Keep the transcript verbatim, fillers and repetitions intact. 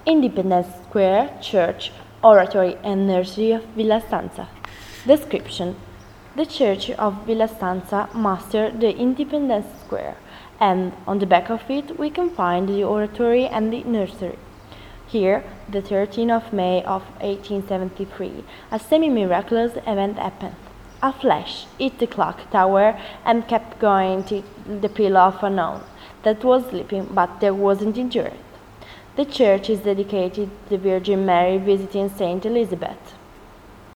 Independence Square, Church, Oratory and Nursery of Villa Stanza. Description: the Church of Villa Stanza mastered the Independence Square, and on the back of it we can find the oratory and the nursery. Here, the thirteenth of May of eighteen seventy-three, a semi-miraculous event happened. A flash hit the clock tower and kept going to the pillar of unknown that was sleeping but there wasn't injured. The church is dedicated to the Virgin Mary visiting Saint Elizabeth.